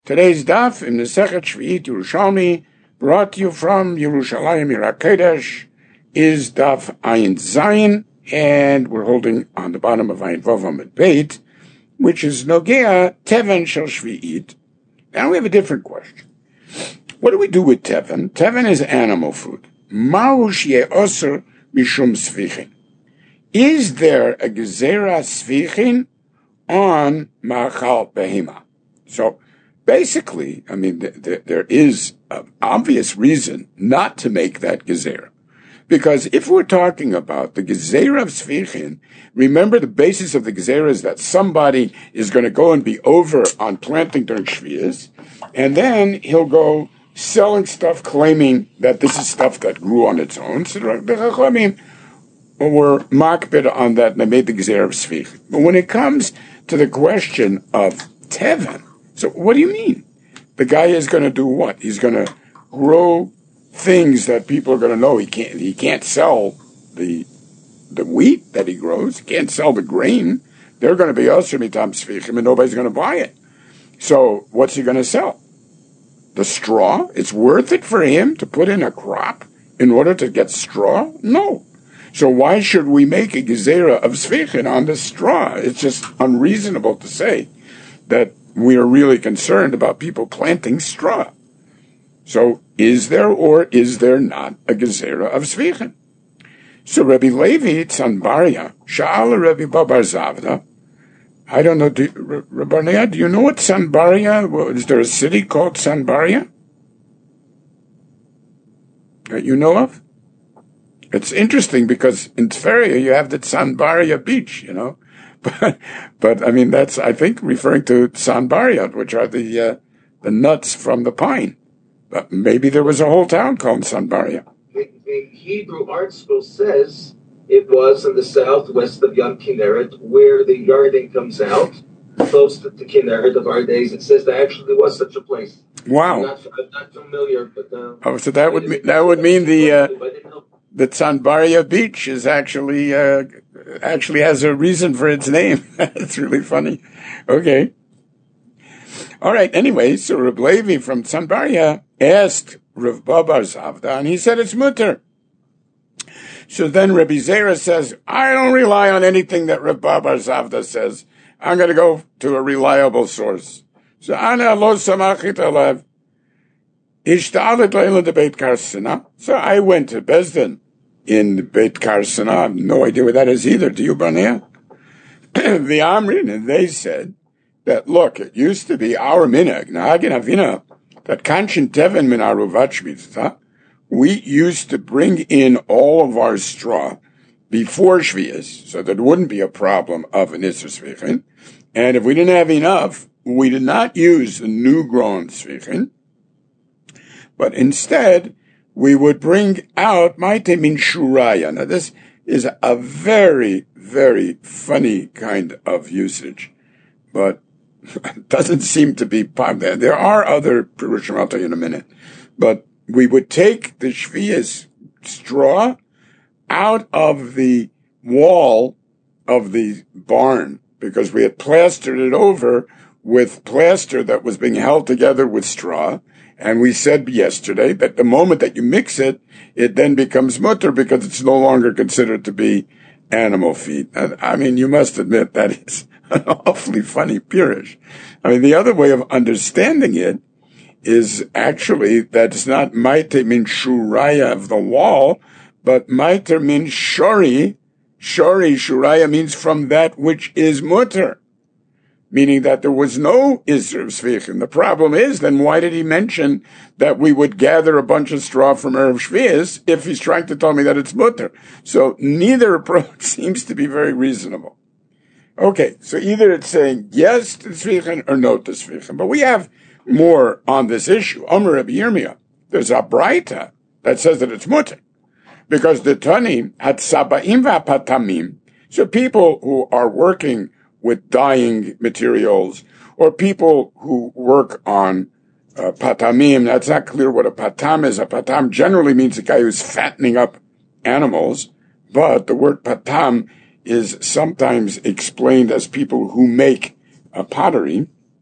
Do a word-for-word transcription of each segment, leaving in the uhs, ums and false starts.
Today's daf in the Sechet Shvi'it Yerushalmi, brought to you from Yerushalayim Yer HaKodesh, is daf Ayin Zayin, and we're holding on the bottom of Ayin Vav Amud Beit, which is Nogea Teven Shel Shvi'it. Now we have a different question. What do we do with Teven? Teven is animal food. Ma'u she'osur mishum svichin. Is there a gezerah svichin on ma'achal behema? So, basically, I mean, th- th- there is an obvious reason not to make that gezerah. Because if we're talking about the gezerah of svichin, remember the basis of the gezerah is that somebody is going to go and be over on planting during Shvi'is, and then he'll go selling stuff claiming that this is stuff that grew on its own. So the Chachamim were makbid on that, and they made the gezerah of svichin. But when it comes to the question of teven, so what do you mean? The guy is going to do what? He's going to grow things that people are going to know he can't. He can't sell the the wheat that he grows. He can't sell the grain. They're going to be usher mitam svichim, and nobody's going to buy it. So what's he going to sell? The straw? It's worth it for him to put in a crop in order to get straw? No. So why should we make a gezerah of svichin on the straw? It's just unreasonable to say that we are really concerned about people planting straw. So, is there or is there not a gezerah of svichin? So, Rabbi Levi Tzanbaria, Sha'ala Rabbi Babar Zavda, I don't know, do, Rabbanea, do you know what Tzanbaria, is there a city called Tzanbaria that you know of? It's interesting because in Tveria you have the Tzanbaria beach, you know. But, but I mean, that's, I think, referring to Tzanbaria, which are the uh, the nuts from the pine. But maybe there was a whole town called Tzanbaria. The, the Hebrew art school says it was in the southwest of Yam Kinneret, where the Yarden comes out, close to the Kinneret of our days. It says there actually was such a place. Wow. I'm not, I'm not familiar, but... Uh, oh, so that would, mean, that would mean the... Uh, The Tzanbaria beach is actually uh, actually has a reason for its name. It's really funny. Okay. All right. Anyway, so Reb Levi from Tzanbaria asked Rav Babar Zavda, and he said it's mutter. So then Rabbi Zera says, I don't rely on anything that Rav Babar Zavda says. I'm going to go to a reliable source. So Ana lo samachit alav. So I went to Bezdin in Beit Karsana. I have no idea what that is either. Do you, Barnea? The Amrin, and they said that, look, it used to be our minhag, Nahagin Avina, that Kanchin Teven min Aruvat Shvita, we used to bring in all of our straw before Shvias, so that it wouldn't be a problem of an Isser Svichin. And if we didn't have enough, we did not use the new grown Svichin, but instead, we would bring out Maite min Shuraya. Now, this is a very, very funny kind of usage, but it doesn't seem to be popular. There are other Pirushim, I'll tell you in a minute, but we would take the Shvias straw out of the wall of the barn because we had plastered it over with plaster that was being held together with straw. And we said yesterday that the moment that you mix it, it then becomes mutter because it's no longer considered to be animal feed. And, I mean, you must admit that is an awfully funny pirush. I mean, the other way of understanding it is actually that it's not maiter min shuraya of the wall, but maiter min shori. Shori, shuraya means from that which is mutter. Meaning that there was no Isser of Svichin. The problem is, then why did he mention that we would gather a bunch of straw from Erev Shvi'is if he's trying to tell me that it's mutter? So neither approach seems to be very reasonable. Okay, so either it's saying yes to Svichin or no to Svichin. But we have more on this issue. Omer Rabbi Yirmiyah, there's a Braita that says that it's mutter. Because the Tani had Saba'im v'apatamim. So people who are working with dyeing materials, or people who work on uh, patamim. That's not clear what a patam is. A patam generally means a guy who's fattening up animals, but the word patam is sometimes explained as people who make uh, pottery.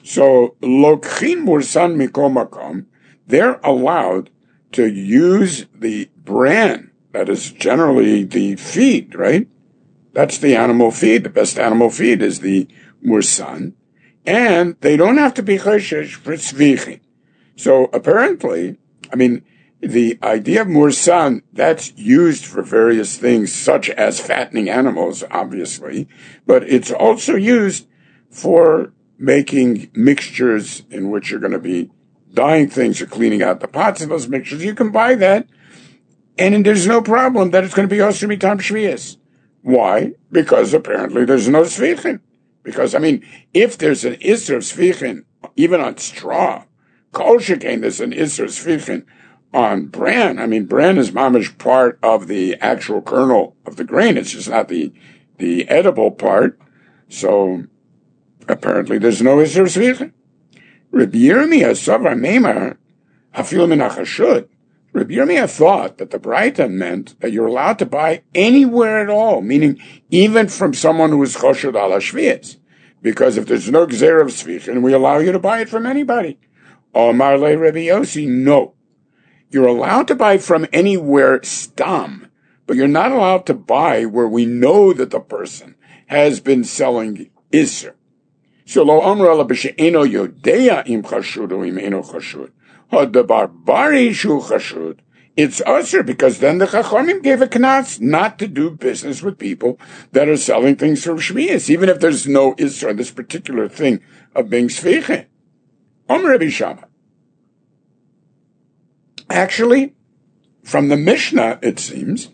So, lokchin mursan mikol makom, they're allowed to use the bran, that is generally the feed, right? That's the animal feed. The best animal feed is the mursan. And they don't have to be choshesh for tzvichin. So apparently, I mean, the idea of mursan, that's used for various things, such as fattening animals, obviously, but it's also used for making mixtures in which you're going to be dyeing things or cleaning out the pots of those mixtures. You can buy that, and there's no problem that it's going to be osir mitam shvius. Why? Because apparently there's no tzvichin. Because, I mean, if there's an isser of tzvichin, even on straw, kol shekain, there's an isser of tzvichin on bran. I mean, bran is mamish part of the actual kernel of the grain. It's just not the the edible part. So, apparently there's no isser of tzvichin. Rabbi Yirmiyah Savar Meimar Hafil Min HaChashud. Rabbi Yirmiyah thought that the Braita meant that you're allowed to buy anywhere at all, meaning even from someone who is Choshud al HaShvius. Because if there's no Gzer of Tzvichin, we allow you to buy it from anybody. Omar le Rabbi Yossi, no. You're allowed to buy from anywhere stam, but you're not allowed to buy where we know that the person has been selling Isser. So lo Omar ala b'she'eno yodeya im chashud or im eno chashud. Ha'dabar bari shu chashud. It's usher because then the Chachamim gave a knas not to do business with people that are selling things from Shmias, even if there's no Isra, this particular thing of being Sviche. Omer Rabbi Shammai. Actually, from the Mishnah, it seems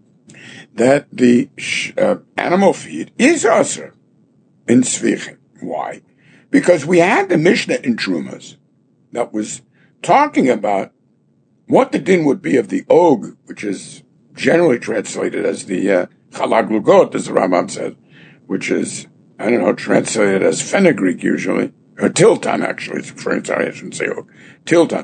that the uh, animal feed is usher in Sviche. Why? Because we had the Mishnah in Trumas that was talking about what the din would be of the og, which is generally translated as the uh, chalag lugot, as the Rambam says, which is, I don't know, translated as fenugreek usually, or tilton actually, it's referring, sorry, I shouldn't say og, tilton,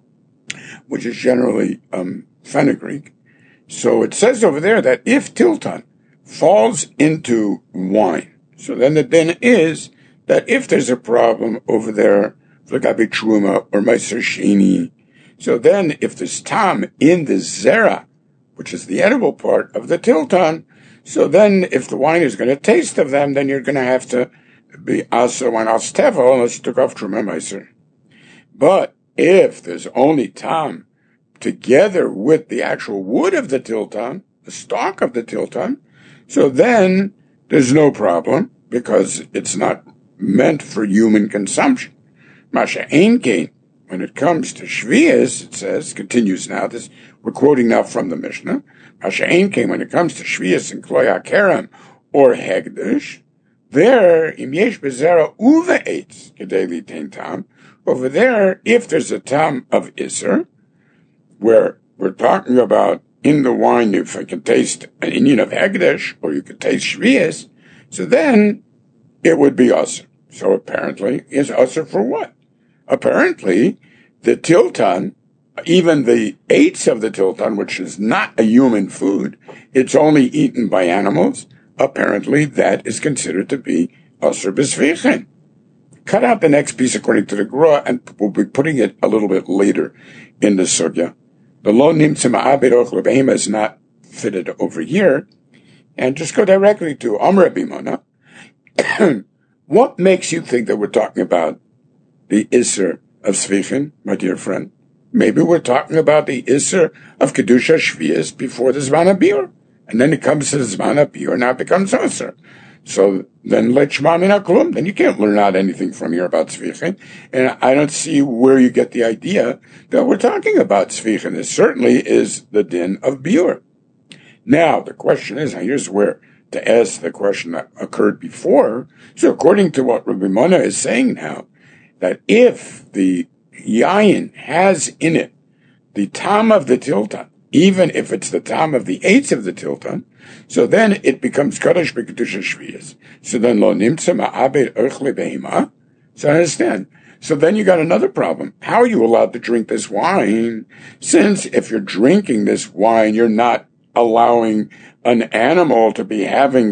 which is generally um, fenugreek. So it says over there that if tilton falls into wine, so then the din is that if there's a problem over there, V'lagabi Truma or Meiser Sheni, so then if there's tam in the zera, which is the edible part of the tilton, so then if the wine is going to taste of them, then you're going to have to be asa wine as tevel unless you took off Truma Meiser. But if there's only tam together with the actual wood of the tilton, the stalk of the tilton, so then there's no problem because it's not meant for human consumption. Masha Ein Kein, when it comes to Shvias, it says, continues now, this, we're quoting now from the Mishnah, Masha Ein Kein, when it comes to Shvias and Kloya Kerem or Hegdish, there, Im Yesh Bezera Uva Eitz, Kedeli Tein Tam, over there, if there's a tam of Isser, where we're talking about in the wine, if I can taste an Indian of Hegdish, or you could taste Shvias, so then it would be Usr. So apparently, is Usr for what? Apparently, the tilton, even the eights of the tilton, which is not a human food, it's only eaten by animals, apparently that is considered to be Usr b'svichen. Cut out the next piece according to the Gra, and we'll be putting it a little bit later in the sugya. The lo nimtze ma'abed ochel behema is not fitted over here, and just go directly to Amr Bimona. What makes you think that we're talking about the Isser of Svichen, my dear friend? Maybe we're talking about the Isser of Kedusha Shvias before the Zman HaBiur. And then it comes to the Zman HaBiur, now it becomes Isser. So then let Shema Min HaKlum. Then you can't learn out anything from here about Svichen. And I don't see where you get the idea that we're talking about Svichen. It certainly is the din of Biur. Now, the question is, and here's where to ask the question that occurred before. So according to what Rabbi Mona is saying now, that if the yayin has in it the tam of the tilton, even if it's the tam of the eights of the tilton, so then it becomes kadosh b'kedusha shviyas. So then lo nimtze ma'abed ochle behema. So understand. So then you got another problem. How are you allowed to drink this wine? Since if you're drinking this wine, you're not allowing an animal to be having the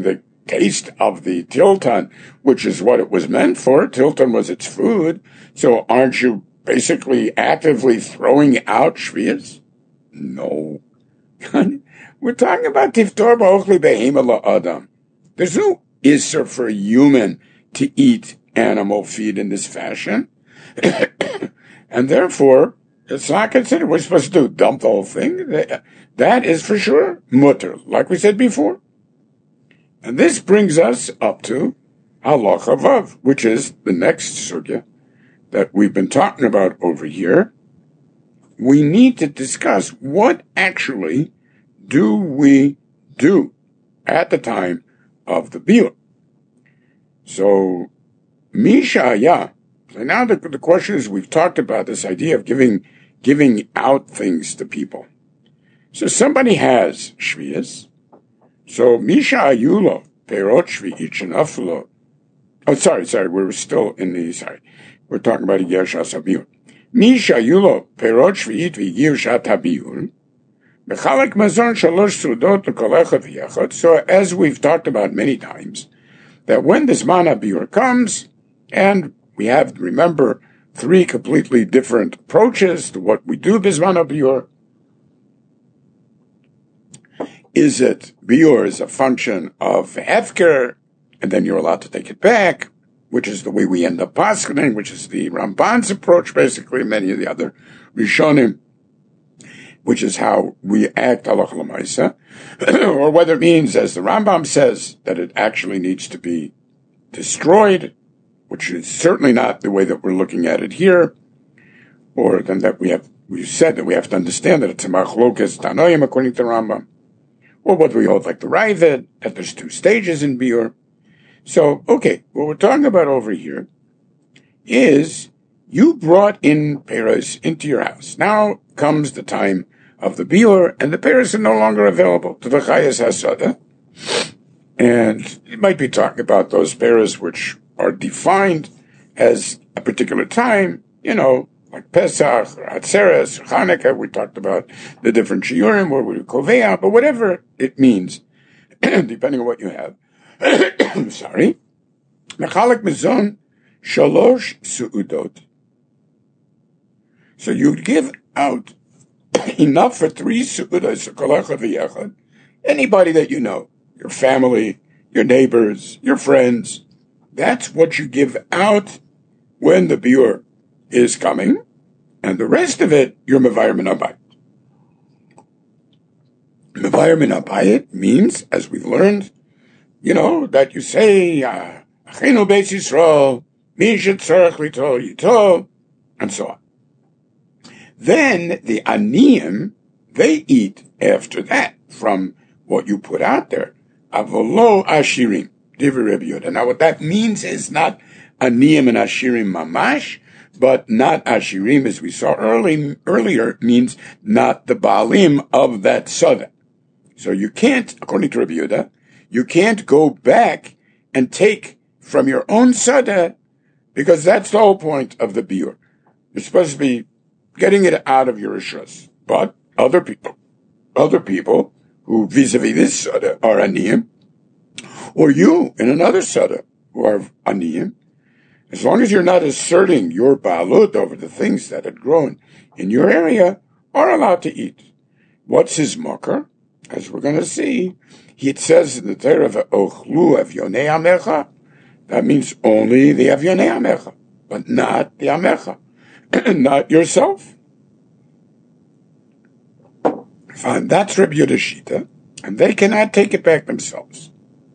taste of the tilton, which is what it was meant for. Tilton was its food. So aren't you basically actively throwing out shvius? No. We're talking about tiftor ba'ochli behema la'adam. There's no isser for a human to eat animal feed in this fashion. And therefore, it's not considered. We're supposed to do dump the whole thing. That is for sure mutter, like we said before. And this brings us up to halacha vav, which is the next sugya that we've been talking about over here. We need to discuss what actually do we do at the time of the biur. So, misha ya. So now the, the question is, we've talked about this idea of giving giving out things to people. So somebody has shvius. So misha ayulo perot shvi'it shenaflo. Oh, sorry, sorry. We're still in the sorry. We're talking about yesh habiur. Misha ayulo perot shvi'it v'yiv shat habiur. Mechalek mazon shalosh sudot l'kolecha v'yachot. So as we've talked about many times, that when this man habiur comes, and we have, remember, three completely different approaches to what we do bisman habiur. Is it biur is a function of hefker, and then you're allowed to take it back, which is the way we end up paskening, which is the Ramban's approach, basically, many of the other Rishonim, which is how we act halacha l'maisa, or whether it means, as the Rambam says, that it actually needs to be destroyed, which is certainly not the way that we're looking at it here, or then that we have, we've said that we have to understand that it's a machlokas tanoim according to Rambam, or what we hold like the Ravid, that there's two stages in biur. So, okay, what we're talking about over here is you brought in peros into your house. Now comes the time of the biur, and the peros are no longer available to the chayas hasada. And you might be talking about those peros which are defined as a particular time, you know, like Pesach, or Atzeres, or Hanukkah. We talked about the different shiurim, where we kovea, but whatever it means, depending on what you have. Sorry. Mechalek mezon shalosh su'udot. So you give out enough for three su'udos, kolacha v'yachad. Anybody that you know, your family, your neighbors, your friends, that's what you give out when the biur is coming, and the rest of it, you're mevayer min habayit. Mevayer min habayit means, as we've learned, you know, that you say, Achenu Beis Yisrael, mi shetzarech litol yitol, and so on. Then the aniyim, they eat after that from what you put out there. Avolo ashirim, divrei Rebbe Yehuda. Now what that means is not aniyim and ashirim mamash, but not ashirim, as we saw early, earlier, means not the baalim of that sada. So you can't, according to Rebbe Yehuda, you can't go back and take from your own sada, because that's the whole point of the biur. You're supposed to be getting it out of your rishus. But other people, other people who vis-a-vis this sada are aniyim, or you in another sada who are aniyim, as long as you're not asserting your baalut over the things that had grown in your area, are allowed to eat. What's his makar? As we're going to see, it says in the Torah, "Ochlu avyonei amecha." That means only the avyonei amecha, but not the amecha, not yourself. Fine, that's Rebbe Yehuda's shita, and they cannot take it back themselves.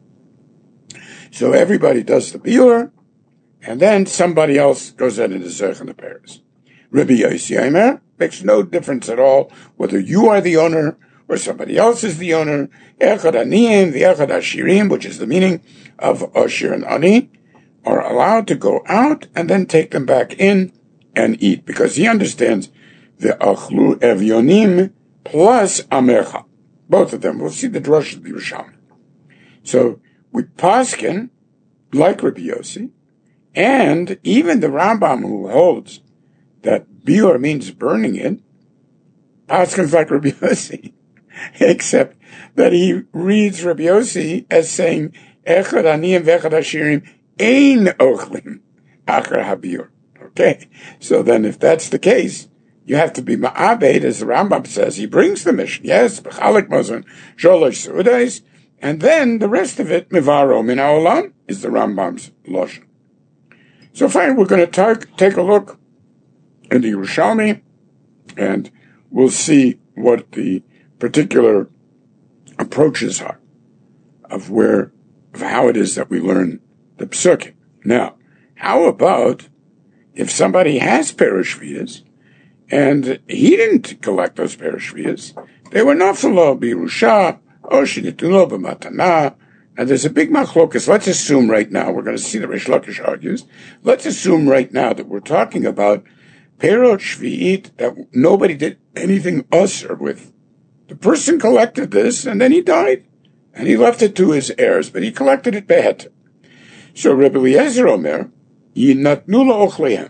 So everybody does the biur, and then somebody else goes out and is zech in the pairs. Rebbe Yossi Aimer makes no difference at all whether you are the owner or somebody else is the owner. Echad aniyim, the echad ashirim, which is the meaning of ashir and ani, are allowed to go out and then take them back in and eat, because he understands the achlu evyonim plus amecha. Both of them. We'll see the drush of the Yerushalmi. So we paskin like Rebbe Yossi, and even the Rambam, who holds that biur means burning it, paskins like Rebbe Yossi, except that he reads Rebbe Yossi as saying Echad aniyim v'echad ashirim ein ochlim achar habiur. Okay, so then if that's the case, you have to be ma'abed, as the Rambam says. He brings the mission, yes, b'chalik mazon sholosh seudos, and then the rest of it, mivaro min haolam, is the Rambam's lashon. So fine, we're going to talk, take a look in the Yerushalmi, and we'll see what the particular approaches are of where, of how it is that we learn the psukim. Now, how about if somebody has perishvias, and he didn't collect those perishvias, they were nafalo birusha, or shinitulo b'matana, and there's a big machlokas. Let's assume right now, we're going to see the Rish Lakish argues, let's assume right now that we're talking about perot shvi'it, that nobody did anything usher with. The person collected this, and then he died, and he left it to his heirs, but he collected it behet. So Rebbe Eliezer Omer, yinatnu la'ochleihem,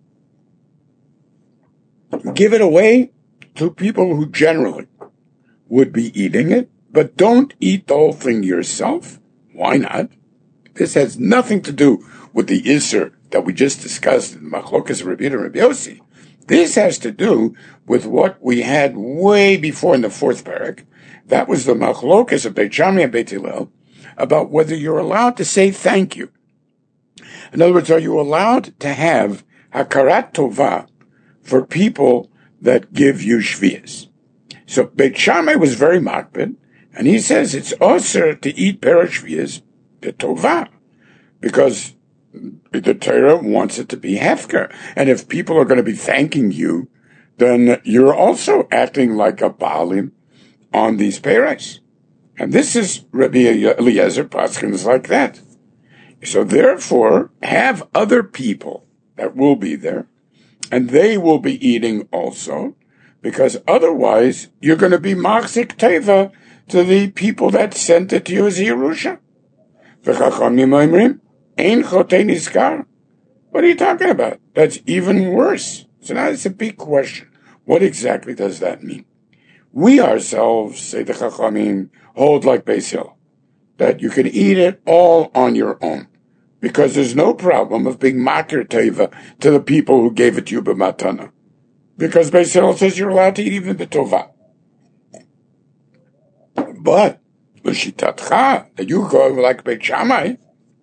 give it away to people who generally would be eating it, but don't eat the whole thing yourself. Why not? This has nothing to do with the Isser that we just discussed in Machlokas Rabbi and Rabbi Yossi. This has to do with what we had way before in the fourth parak. That was the Machlokas of Beit Shammai and Beit Hillel about whether you're allowed to say thank you. In other words, are you allowed to have hakarat tova for people that give you shvias? So Beit Shammai was very makbid, and he says it's osir to eat perot shvias b'tova, because the Torah wants it to be hefker. And if people are going to be thanking you, then you're also acting like a Baalim on these peros. And this is Rabbi Eliezer Paskins like that. So therefore, have other people that will be there, and they will be eating also, because otherwise you're going to be machzik teva to the people that sent it to you as Yerusha. V'chachamim oimrim, ein chotei nizkar. What are you talking about? That's even worse. So now it's a big question. What exactly does that mean? We ourselves, say the Chachamim, hold like Beis Hillel, that you can eat it all on your own, because there's no problem of being makir teva to the people who gave it to you b'matana, because Beis Hillel says you're allowed to eat even b'tova. But l'shitatcha, that you go like Beit Shammai,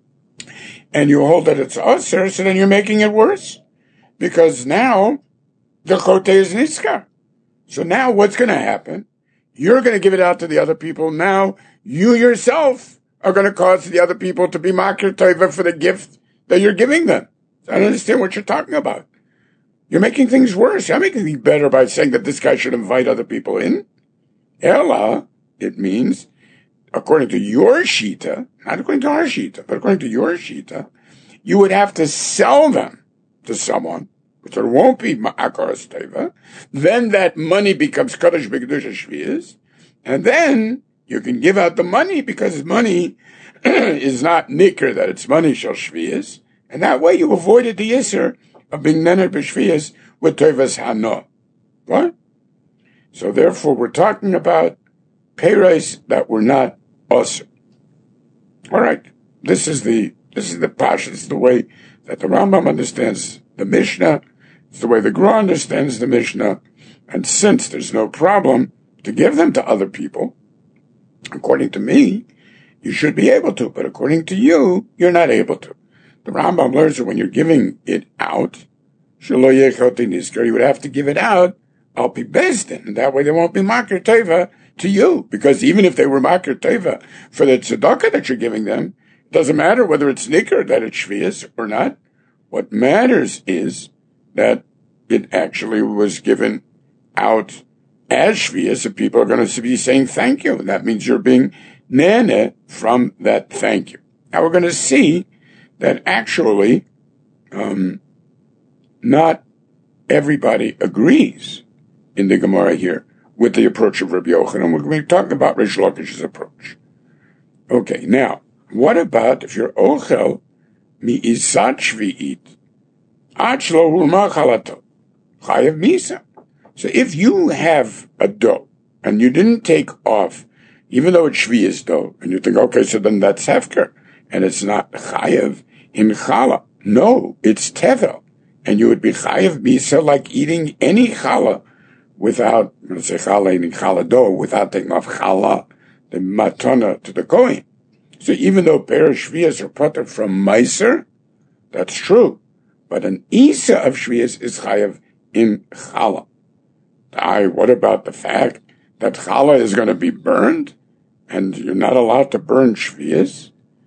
and you hold that it's usher, so then you're making it worse, because now the chotei is niskar. So now what's going to happen? You're going to give it out to the other people. Now you yourself are going to cause the other people to be makir tova for the gift that you're giving them. I don't understand what you're talking about. You're making things worse. You're making things better by saying that this guy should invite other people in. Ella, it means, according to your shita, not according to our shita, but according to your shita, you would have to sell them to someone, but there won't be ma'akaras teva. Then that money becomes kadosh b'kedusha shviyas, and then you can give out the money because money is not nikr, that it's money shel shviyas, and that way you avoided the yisr of being nened b'shviyas with tevas hano. What? So therefore, we're talking about peiros that were not usr. All right, this is the this is the pash. This is the way that the Rambam understands the Mishnah. It's the way the Gra understands the Mishnah. And since there's no problem to give them to other people, according to me, you should be able to. But according to you, you're not able to. The Rambam learns that when you're giving it out, you would have to give it out al pi bezdin, and that way there won't be makir teva to you. Because even if they were makir teva for the tzedakah that you're giving them, it doesn't matter whether it's nikr, that it's shviyas or not. What matters is that it actually was given out as shviyas, and people are going to be saying thank you. And that means you're being nene from that thank you. Now we're going to see that actually um, not everybody agrees in the Gemara here with the approach of Rabbi Yochanan. We're going to be talking about Rish Lakish's approach. Okay, now, what about if you're ochel mi'isat shvi'it ach lo hulma chalato chayav misa? So if you have a dough and you didn't take off, even though it's shvi'is dough, and you think, okay, so then that's hefker, and it's not chayev in challah. No, it's tevel, and you would be chayev misa like eating any challah without, let's say challah, eating challah dough, without taking off challah, the matana to the kohen. So even though Peres Shvias are potter from Meiser, that's true, but an Isa of Shvias is chayev in challah. I, what about the fact that challah is going to be burned, and you're not allowed to burn Shvias?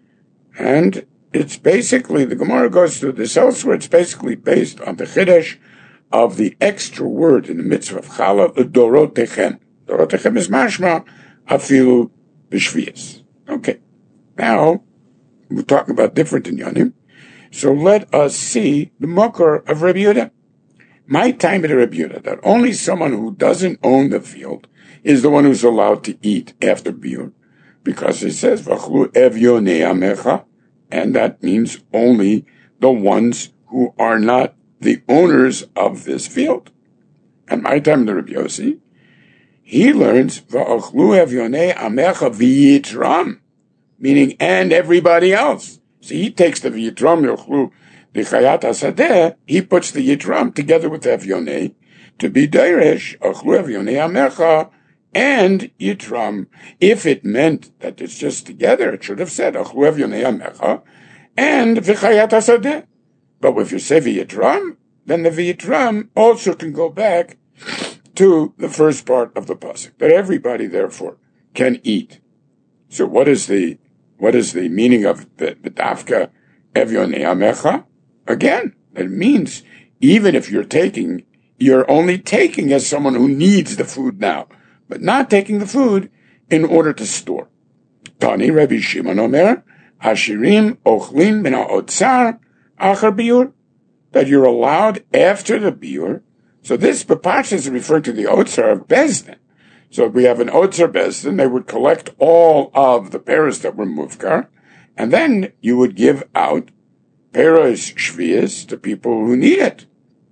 And it's basically, the Gemara goes through this elsewhere, it's basically based on the Chiddush of the extra word in the mitzvah of challah, the dorotechem. Dorotechem is mashma, afilu b'shvias. Okay. Now, we're talking about different inyanim. So let us see the makor of Rabbi Yehuda. My time at Rabbi Yehuda, that only someone who doesn't own the field is the one who's allowed to eat after biur, because it says, v'achlu evyonei amecha, and that means only the ones who are not the owners of this field. And my time at Rabbi Yossi, he learns, v'achlu evyonei amecha v'yitram, meaning, and everybody else. So he takes the Yitram Yochlu, the Chayat HaSadeh, he puts the Yitram together with Evyonei to be Deiresh, Ochlu Evyonei Amecha, and Yitram. If it meant that it's just together, it should have said Ochlu Evyonei Amecha, and V'chayat HaSadeh. But if you say V'yitram, then the V'yitram also can go back to the first part of the pasuk, that everybody, therefore, can eat. So what is the What is the meaning of the B'dafka Evyonei Amecha? Again, it means even if you're taking, you're only taking as someone who needs the food now, but not taking the food in order to store. Tani Rabbi Shimon Omer, Hashirim Ochlin Min HaOtzar Achar Biur, that you're allowed after the Biur. So this B'Parsha is referring to the Otzar of Bezdin. So if we have an Otzer Bezdin, they would collect all of the pears that were mufkar, and then you would give out pears shvias to people who need it.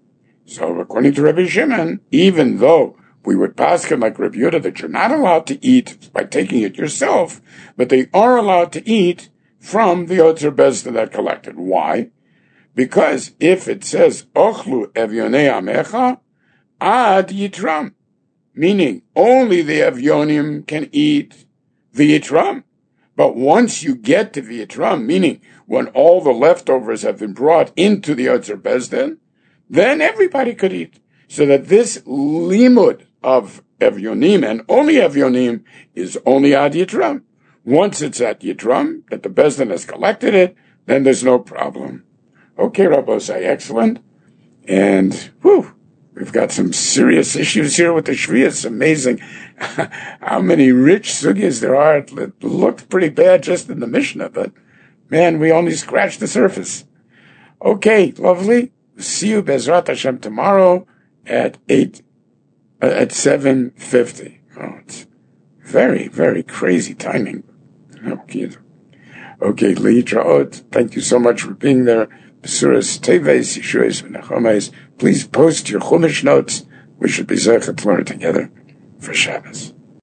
So according to Rabbi Shimon, even though we would paskin like Rabbi Yehuda that you're not allowed to eat by taking it yourself, but they are allowed to eat from the Otzer Bezdin that collected. Why? Because if it says Ochlu Evyonei Amecha Ad Yitram, meaning only the Evyonim can eat the Yitram. But once you get to the Yitram, meaning when all the leftovers have been brought into the Otzer Bezdin, then everybody could eat. So that this limud of Evyonim, and only Evyonim, is only ad Yitram. Once it's at Yitram, that the Bezdin has collected it, then there's no problem. Okay, Rabbosai, excellent. And, whew, we've got some serious issues here with the Shvi. It's amazing how many rich sugyas there are. It looked pretty bad just in the Mishnah, but man, we only scratched the surface. Okay, lovely. See you Bezrat Hashem tomorrow at eight, uh, at seven fifty. Oh, it's very, very crazy timing. Okay, okay, Leitraot. Thank you so much for being there. Besuras Teves Yeshuas V'Nechomes. Please post your Chumash notes. We should be Zechet to learn together for Shabbos.